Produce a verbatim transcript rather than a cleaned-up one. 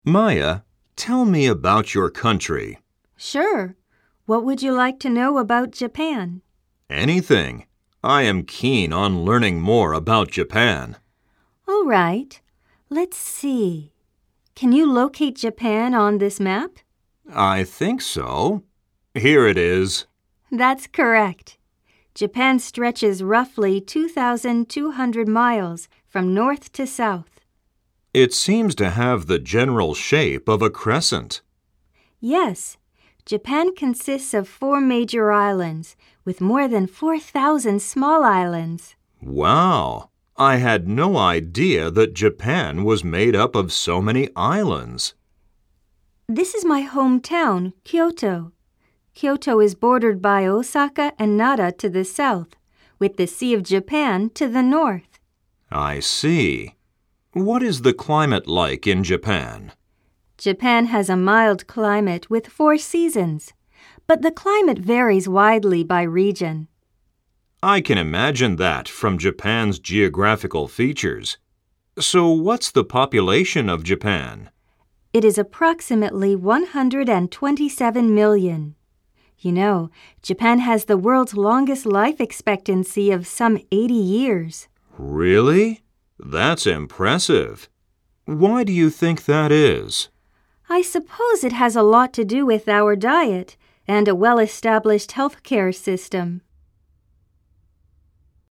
Maya, tell me about your country. Sure. What would you like to know about Japan? Anything. I am keen on learning more about Japan. All right. Let's see. Can you locate Japan on this map? I think so. Here it is. That's correct. Japan stretches roughly two thousand two hundred miles from north to south. It seems to have the general shape of a crescent. Yes. Japan consists of four major islands with more than four thousand small islands. Wow! I had no idea that Japan was made up of so many islands. This is my hometown, Kyoto. Kyoto is bordered by Osaka and Nara to the south, with the Sea of Japan to the north. I see. What is the climate like in Japan? Japan has a mild climate with four seasons, but the climate varies widely by region. I can imagine that from Japan's geographical features. So what's the population of Japan? It is approximately one hundred twenty-seven million. You know, Japan has the world's longest life expectancy of some eighty years. Really? That's impressive. Why do you think that is? I suppose it has a lot to do with our diet and a well-established healthcare system.